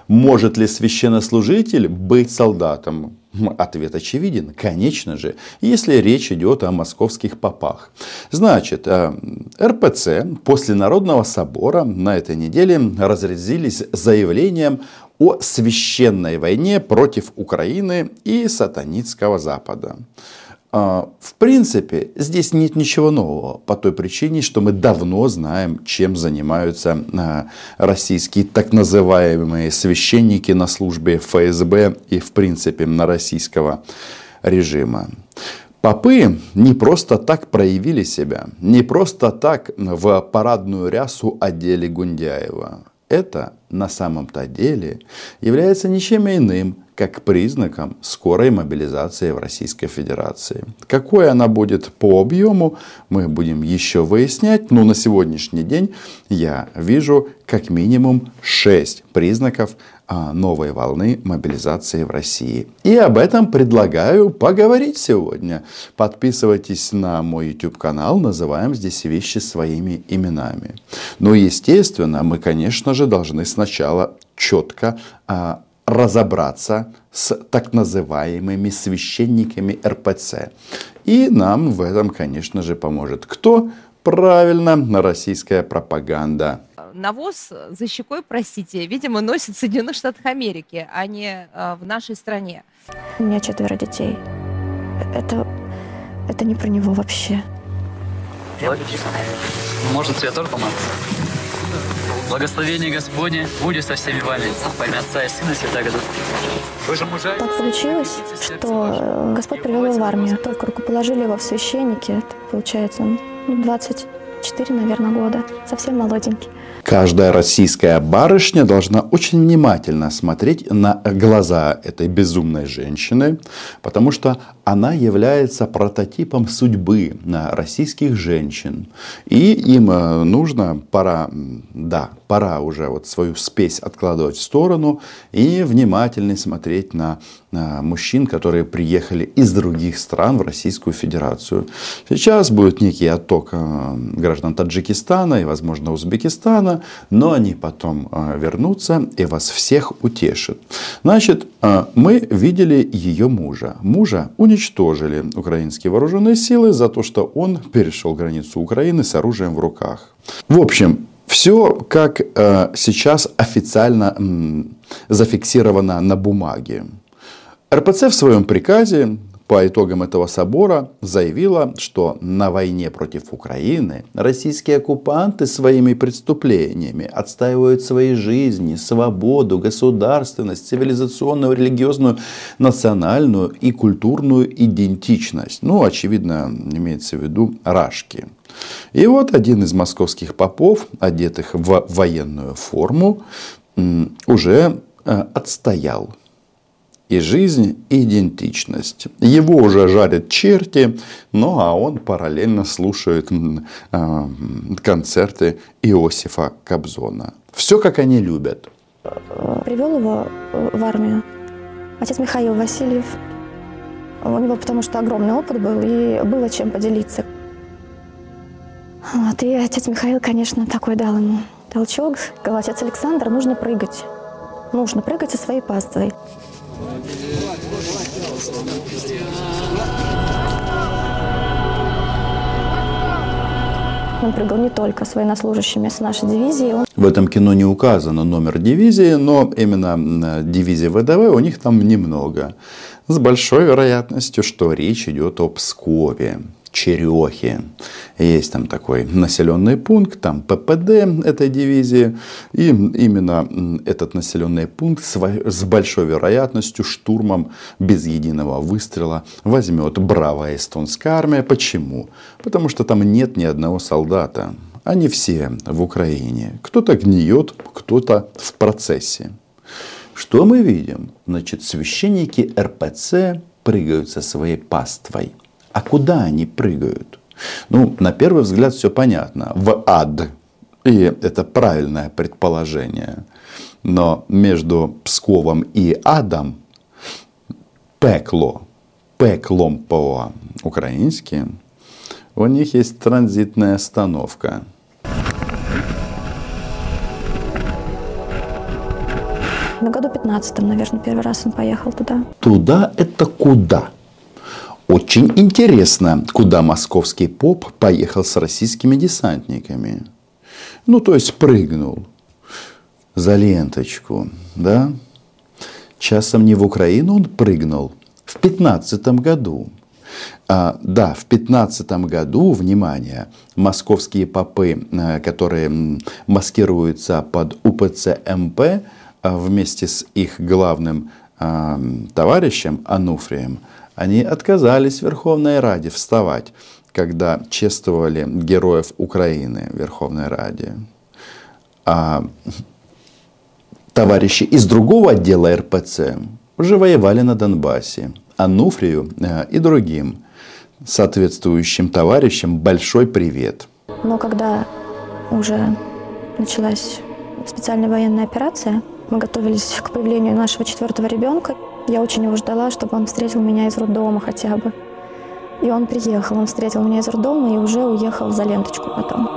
Может ли священнослужитель быть солдатом? Ответ очевиден. Конечно же, если речь идет о московских попах. Значит, РПЦ после Народного собора на этой неделе разразились заявлением о священной войне против Украины и сатанинского Запада. В принципе, здесь нет ничего нового, по той причине, что мы давно знаем, чем занимаются российские так называемые священники на службе ФСБ и, в принципе, на российского режима. Попы не просто так проявили себя, не просто так в парадную рясу одели Гундяева. Это на самом-то деле является ничем иным, как признаком скорой мобилизации в Российской Федерации. Какой она будет по объему, мы будем еще выяснять. Но на сегодняшний день я вижу как минимум 6 признаков новой волны мобилизации в России. И об этом предлагаю поговорить сегодня. Подписывайтесь на мой YouTube-канал, называем здесь вещи своими именами. Но, естественно, мы, конечно же, должны сначала четко разобраться с так называемыми священниками РПЦ. И нам в этом, конечно же, поможет кто? Правильно, российская пропаганда. Навоз за щекой, простите, видимо, носит в Соединенных Штатах Америки, а не в нашей стране. У меня 4 детей. Это не про него вообще. Можно цветок помазать? Благословение Господне будет со всеми вами. Во имя Отца и Сына и Святаго Духа. Вы же мужа. Так получилось, что Господь привел его в армию. Только рукоположили его в священники. Это, получается, 24, наверное, года. Совсем молоденький. Каждая российская барышня должна очень внимательно смотреть на глаза этой безумной женщины, потому что она является прототипом судьбы российских женщин. И им нужно, пора уже вот свою спесь откладывать в сторону и внимательно смотреть на мужчин, которые приехали из других стран в Российскую Федерацию. Сейчас будет некий отток граждан Таджикистана и, возможно, Узбекистана, но они потом вернутся и вас всех утешат. Значит, мы видели ее мужа. Мужа уничтожили украинские вооруженные силы за то, что он перешел границу Украины с оружием в руках. В общем, все как сейчас официально зафиксировано на бумаге. РПЦ в своем приказе по итогам этого собора заявила, что на войне против Украины российские оккупанты своими преступлениями отстаивают свои жизни, свободу, государственность, цивилизационную, религиозную, национальную и культурную идентичность. Ну, очевидно, имеется в виду рашки. И вот один из московских попов, одетых в военную форму, уже отстоял и жизнь, и идентичность. Его уже жарят черти, ну а он параллельно слушает концерты Иосифа Кобзона. Все, как они любят. Привел его в армию отец Михаил Васильев. У него потому что огромный опыт был, и было чем поделиться. Вот, и отец Михаил, конечно, такой дал ему толчок. Сказал: отец Александр, нужно прыгать. Нужно прыгать со своей паствой. Он прыгал не только с военнослужащими с нашей дивизии. В этом кино не указано номер дивизии, но именно дивизии ВДВ у них там немного. С большой вероятностью, что речь идет о Пскове, Черехе. Есть там такой населенный пункт, там ППД этой дивизии. И именно этот населенный пункт с большой вероятностью штурмом без единого выстрела возьмет бравая эстонская армия. Почему? Потому что там нет ни одного солдата. Они все в Украине. Кто-то гниет, кто-то в процессе. Что мы видим? Значит, священники РПЦ прыгают со своей паствой. А куда они прыгают? Ну, на первый взгляд все понятно. В ад. И это правильное предположение. Но между Псковом и адом пеклом по-украински, у них есть транзитная остановка. наверное, году 15-м, наверное, первый раз он поехал туда. Туда это куда? Очень интересно, куда московский поп поехал с российскими десантниками. Ну, то есть прыгнул за ленточку, да? Часом не в Украину он прыгнул в 15-м году. Да, в 15-м году, внимание, московские попы, которые маскируются под УПЦ МП, вместе с их главным товарищем Ануфрием, они отказались в Верховной Раде вставать, когда чествовали героев Украины в Верховной Раде. А товарищи из другого отдела РПЦ уже воевали на Донбассе. Ануфрию и другим соответствующим товарищам большой привет. Но когда уже началась специальная военная операция, мы готовились к появлению нашего 4-го ребенка. Я очень его ждала, чтобы он встретил меня из роддома хотя бы. И он приехал, он встретил меня из роддома и уже уехал за ленточку потом.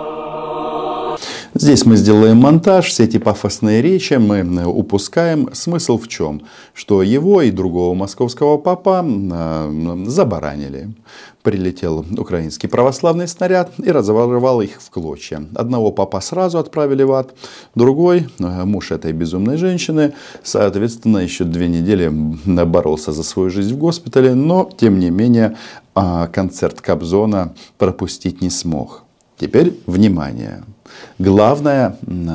Здесь мы сделаем монтаж, все эти пафосные речи мы упускаем. Смысл в чем? Что его и другого московского попа забаранили. Прилетел украинский православный снаряд и разорвал их в клочья. Одного попа сразу отправили в ад, другой, муж этой безумной женщины, соответственно, еще 2 недели боролся за свою жизнь в госпитале, но, тем не менее, концерт Кобзона пропустить не смог. Теперь внимание. Главное,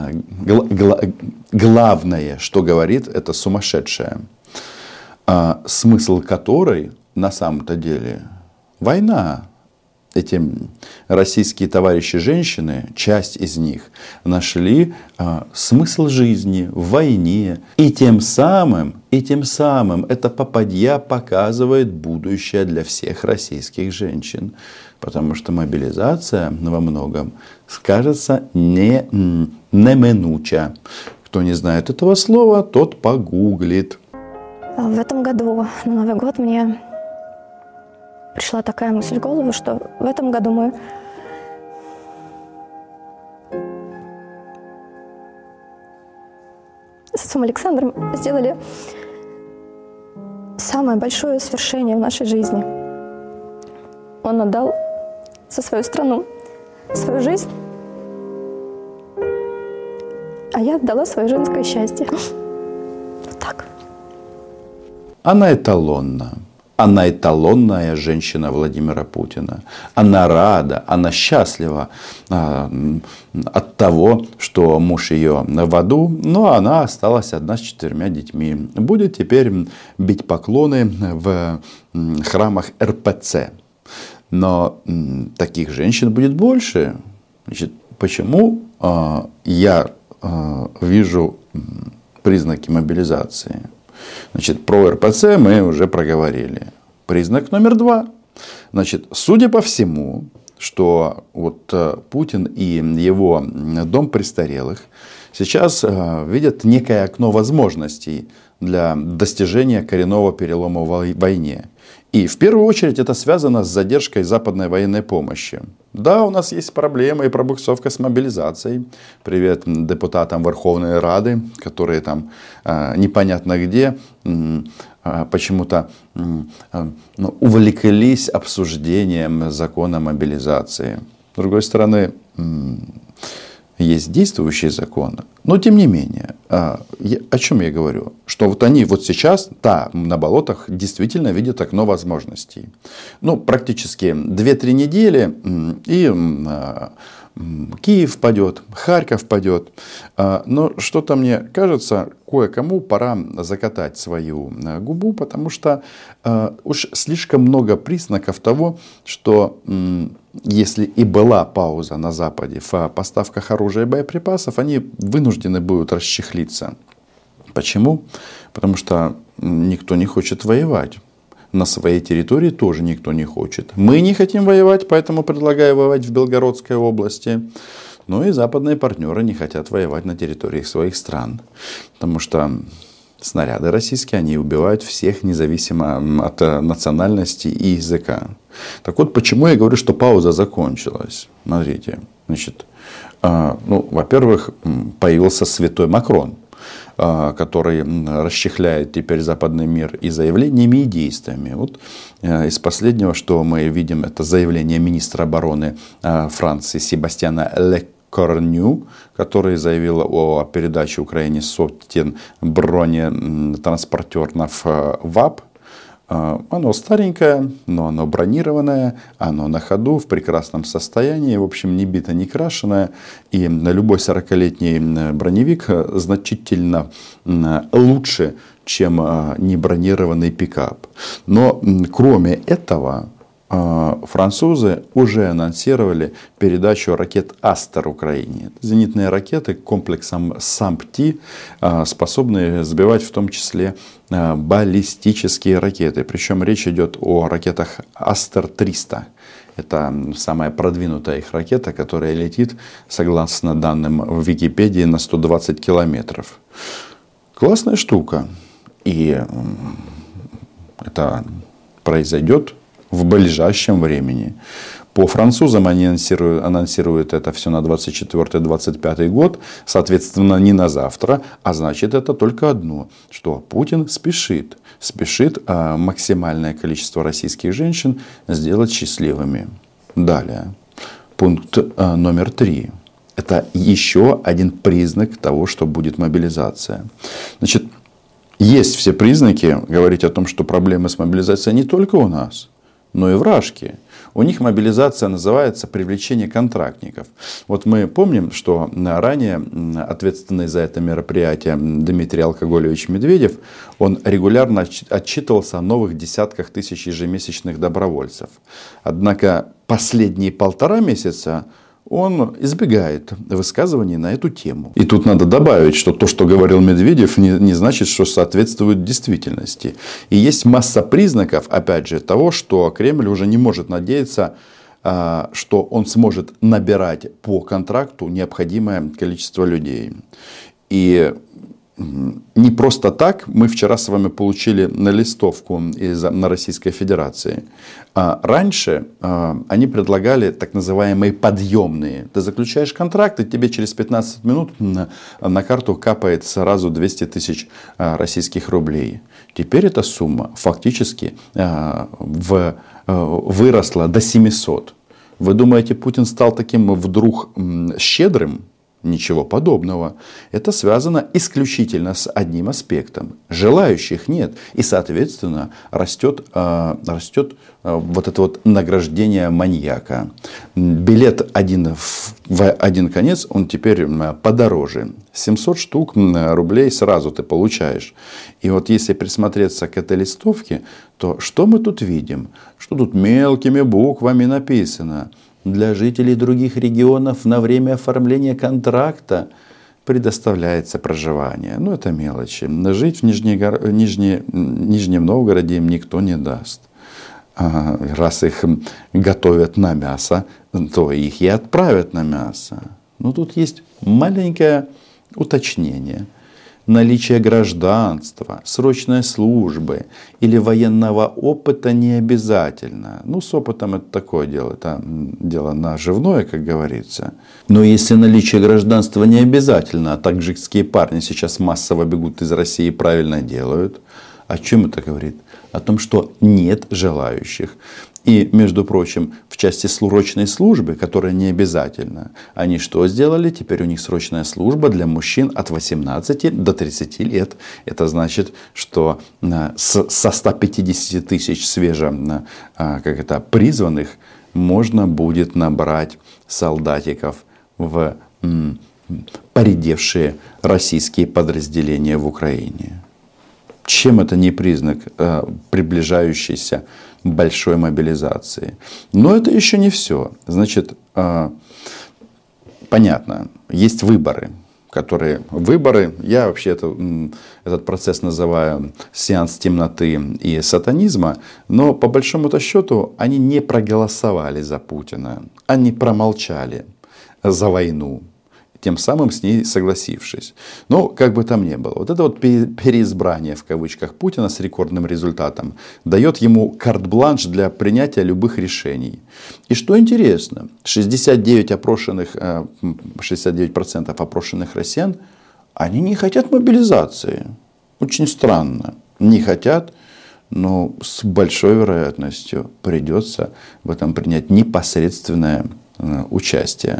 что говорит это сумасшедшая, смысл которой на самом-то деле война. Эти российские товарищи-женщины, часть из них, нашли смысл жизни в войне. И тем самым эта попадья показывает будущее для всех российских женщин. Потому что мобилизация во многом скажется неминуча. Кто не знает этого слова, тот погуглит. В этом году, на Новый год, мне пришла такая мысль в голову, что в этом году мы с отцом Александром сделали самое большое свершение в нашей жизни. Он отдал за свою страну свою жизнь, а я отдала свое женское счастье. Вот так. Она эталонна. Она эталонная женщина Владимира Путина. Она рада, она счастлива от того, что муж ее в аду, но она осталась одна с 4 детьми. Будет теперь бить поклоны в храмах РПЦ. Но таких женщин будет больше. Значит, почему я вижу признаки мобилизации? Значит, про РПЦ мы уже проговорили. Признак номер 2. Значит, судя по всему, что вот Путин и его дом престарелых сейчас видят некое окно возможностей для достижения коренного перелома в войне. И в первую очередь это связано с задержкой западной военной помощи. Да, у нас есть проблемы и пробуксовка с мобилизацией. Привет депутатам Верховной Рады, которые там непонятно где почему-то увлеклись обсуждением закона мобилизации. С другой стороны, есть действующий закон, но тем не менее, о чем я говорю? Что вот они вот сейчас, на болотах действительно видят окно возможностей. Ну, практически 2-3 недели, и Киев падет, Харьков падет. Но что-то мне кажется, кое-кому пора закатать свою губу, потому что уж слишком много признаков того, что если и была пауза на Западе в поставках оружия и боеприпасов, они вынуждены будут расчехлиться. Почему? Потому что никто не хочет воевать. На своей территории тоже никто не хочет. Мы не хотим воевать, поэтому предлагаю воевать в Белгородской области. Ну и западные партнеры не хотят воевать на территории своих стран. Потому что снаряды российские, они убивают всех, независимо от национальности и языка. Так вот, почему я говорю, что пауза закончилась? Смотрите, значит, во-первых, появился святой Макрон. который расчехляет теперь западный мир и заявлениями, и действиями. Вот из последнего, что мы видим, это заявление министра обороны Франции Себастьяна Лекорню, который заявил о передаче Украине сотен бронетранспортеров ВАП. Оно старенькое, но оно бронированное, оно на ходу, в прекрасном состоянии, в общем, не бито, не крашеное. И любой 40-летний броневик значительно лучше, чем небронированный пикап. Но кроме этого, французы уже анонсировали передачу ракет «Астер» Украине. Зенитные ракеты комплексом САМПТИ, способные сбивать в том числе баллистические ракеты. Причем речь идет о ракетах «Астер-300». Это самая продвинутая их ракета, которая летит, согласно данным в Википедии, на 120 километров. Классная штука. И это произойдет в ближайшем времени. По французам они анонсируют это все на 24-25 год, соответственно, не на завтра, а значит это только одно, что Путин спешит максимальное количество российских женщин сделать счастливыми. Далее, пункт номер 3. Это еще один признак того, что будет мобилизация. Значит, есть все признаки говорить о том, что проблемы с мобилизацией не только у нас, но и в Рашке. У них мобилизация называется привлечение контрактников. Вот мы помним, что ранее ответственный за это мероприятие Дмитрий Алкогольевич Медведев, он регулярно отчитывался о новых десятках тысяч ежемесячных добровольцев. Однако последние 1,5 месяца он избегает высказываний на эту тему. И тут надо добавить, что то, что говорил Медведев, не значит, что соответствует действительности. И есть масса признаков, опять же, того, что Кремль уже не может надеяться, что он сможет набирать по контракту необходимое количество людей. И не просто так мы вчера с вами получили листовку на Российской Федерации. Раньше они предлагали так называемые подъемные. Ты заключаешь контракт, и тебе через 15 минут на карту капает сразу 200 тысяч российских рублей. Теперь эта сумма фактически выросла до 700. Вы думаете, Путин стал таким вдруг щедрым? Ничего подобного. Это связано исключительно с одним аспектом. Желающих нет. И, соответственно, растет вот это вот награждение маньяка. Билет в один конец, он теперь подороже. 700 штук рублей сразу ты получаешь. И вот если присмотреться к этой листовке, то что мы тут видим? Что тут мелкими буквами написано? Для жителей других регионов на время оформления контракта предоставляется проживание. Ну, это мелочи. Жить в Нижнем Новгороде им никто не даст. Раз их готовят на мясо, то их и отправят на мясо. Но тут есть маленькое уточнение. Наличие гражданства, срочной службы или военного опыта не обязательно. Ну, с опытом это такое дело. Это дело наживное, как говорится. Но если наличие гражданства не обязательно, а таджикские парни сейчас массово бегут из России и правильно делают, о чем это говорит? О том, что нет желающих. И, между прочим, в части срочной службы, которая не обязательна, они что сделали? Теперь у них срочная служба для мужчин от 18 до 30 лет. Это значит, что со 150 тысяч призванных можно будет набрать солдатиков в поредевшие российские подразделения в Украине. Чем это не признак приближающейся большой мобилизации? Но это еще не все. Значит, понятно, есть выборы. Я вообще этот процесс называю сеанс темноты и сатанизма. Но по большому-то счету они не проголосовали за Путина. Они промолчали за войну, тем самым с ней согласившись. Но как бы там ни было, вот это вот переизбрание в кавычках Путина с рекордным результатом дает ему карт-бланш для принятия любых решений. И что интересно, 69% опрошенных россиян, Они не хотят мобилизации. Очень странно. Не хотят, но с большой вероятностью придется в этом принять непосредственное участие.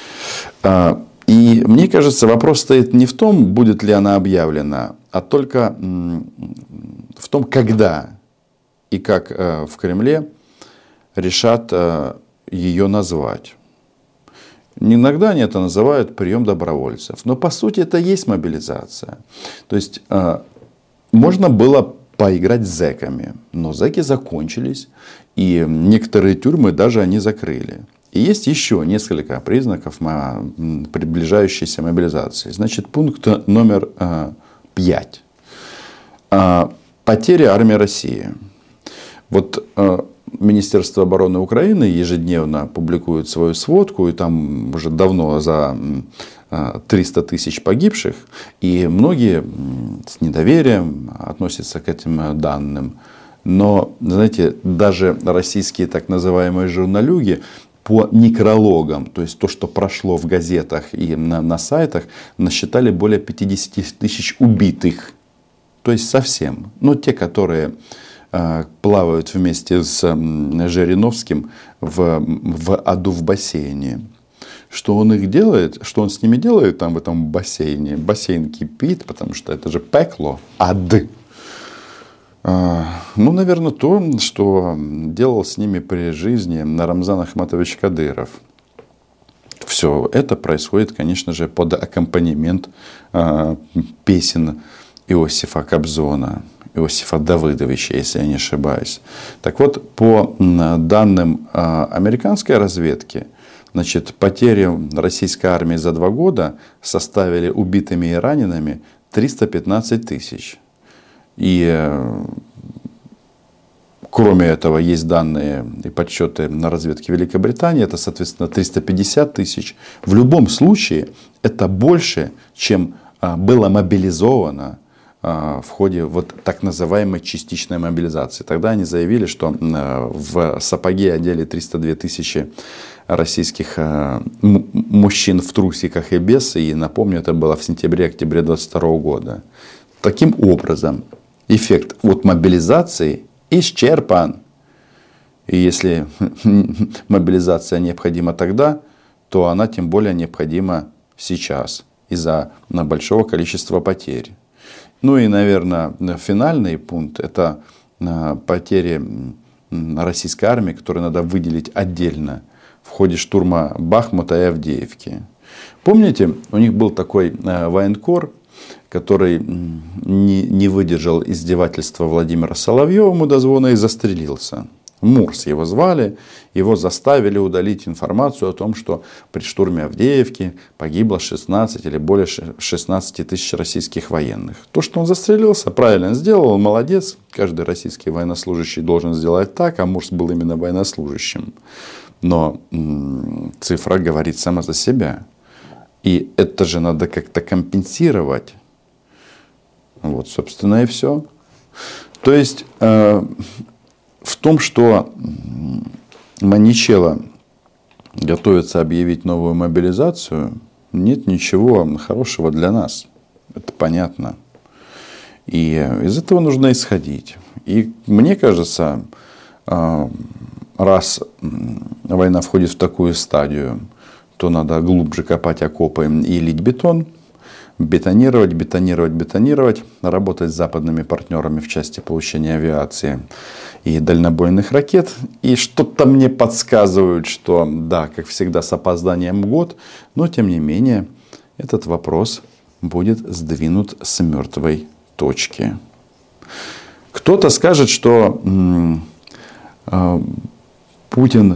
И мне кажется, вопрос стоит не в том, будет ли она объявлена, а только в том, когда и как в Кремле решат ее назвать. Иногда они это называют прием добровольцев. Но по сути это и есть мобилизация. То есть можно было поиграть с зэками. Но зэки закончились. И некоторые тюрьмы даже они закрыли. И есть еще несколько признаков приближающейся мобилизации. Значит, пункт номер 5. Потери армии России. Вот Министерство обороны Украины ежедневно публикует свою сводку, и там уже давно за 300 тысяч погибших. И многие с недоверием относятся к этим данным. Но, знаете, даже российские так называемые журналюги по некрологам, то есть то, что прошло в газетах и на сайтах, насчитали более 50 тысяч убитых. То есть совсем. Но те, которые плавают вместе с Жириновским в аду в бассейне. Что он их делает, что он с ними делает там в этом бассейне? Бассейн кипит, потому что это же пекло, ад. Ну, наверное, то, что делал с ними при жизни Рамзан Ахматович Кадыров. Все это происходит, конечно же, под аккомпанемент песен Иосифа Кобзона, Иосифа Давыдовича, если я не ошибаюсь. Так вот, по данным американской разведки, значит, потери российской армии за 2 года составили убитыми и ранеными 315 тысяч. И кроме этого есть данные и подсчеты на разведке Великобритании, это, соответственно, 350 тысяч. В любом случае, это больше, чем было мобилизовано в ходе вот так называемой частичной мобилизации. Тогда они заявили, что в сапоги одели 302 тысячи российских мужчин в трусиках и без. И напомню, это было в сентябре-октябре 2022 года. Таким образом, эффект от мобилизации исчерпан. И если мобилизация необходима тогда, то она тем более необходима сейчас из-за большого количества потерь. Ну и, наверное, финальный пункт – это потери российской армии, которые надо выделить отдельно в ходе штурма Бахмута и Авдеевки. Помните, у них был такой военкор, который не выдержал издевательства Владимира Соловьева, мудозвона, и застрелился. Мурс его звали, его заставили удалить информацию о том, что при штурме Авдеевки погибло 16 или более 16 тысяч российских военных. То, что он застрелился, правильно сделал, он молодец. Каждый российский военнослужащий должен сделать так, а Мурс был именно военнослужащим. Но цифра говорит сама за себя. И это же надо как-то компенсировать. Вот, собственно, и все. То есть в том, что Маничелло готовится объявить новую мобилизацию, нет ничего хорошего для нас. Это понятно. И из этого нужно исходить. И мне кажется, раз война входит в такую стадию, то надо глубже копать окопы и лить бетон, бетонировать, работать с западными партнерами в части получения авиации и дальнобойных ракет. И что-то мне подсказывают, что да, как всегда, с опозданием год, но тем не менее этот вопрос будет сдвинут с мертвой точки. Кто-то скажет, что Путин...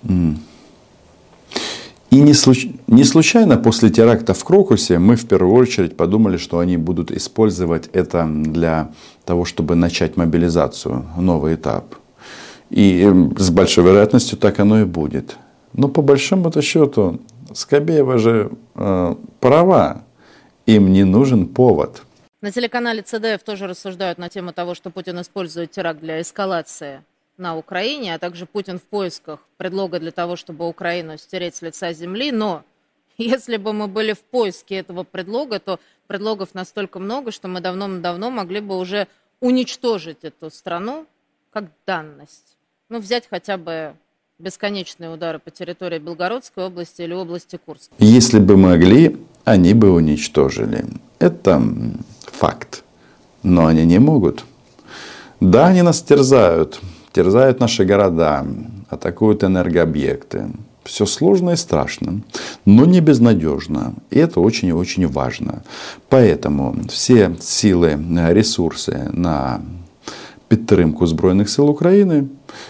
И не случайно после теракта в Крокусе мы в первую очередь подумали, что они будут использовать это для того, чтобы начать мобилизацию, новый этап. И с большой вероятностью так оно и будет. Но по большому-то счету Скобеева же права. Им не нужен повод. На телеканале ЦДФ тоже рассуждают на тему того, что Путин использует теракт для эскалации на Украине, а также Путин в поисках предлога для того, чтобы Украину стереть с лица земли. Но Если бы мы были в поиске этого предлога, то предлогов настолько много, что мы давно могли бы уже уничтожить эту страну как данность. Ну, взять хотя бы бесконечные удары по территории Белгородской области или области Курска. Если бы могли, они бы уничтожили. Это факт. Но они не могут. Да, они нас терзают наши города, атакуют энергообъекты. Все сложно и страшно, но не безнадежно. И это очень и очень важно. Поэтому все силы, ресурсы на підтримку Збройних сил Украины.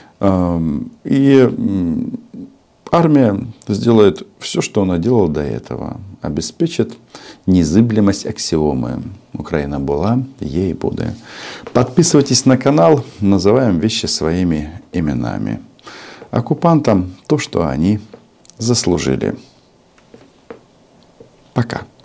И армия сделает все, что она делала до этого. Обеспечит незыблемость аксиомы. Украина была, ей будет. Подписывайтесь на канал, называем вещи своими именами. Оккупантам то, что они заслужили. Пока.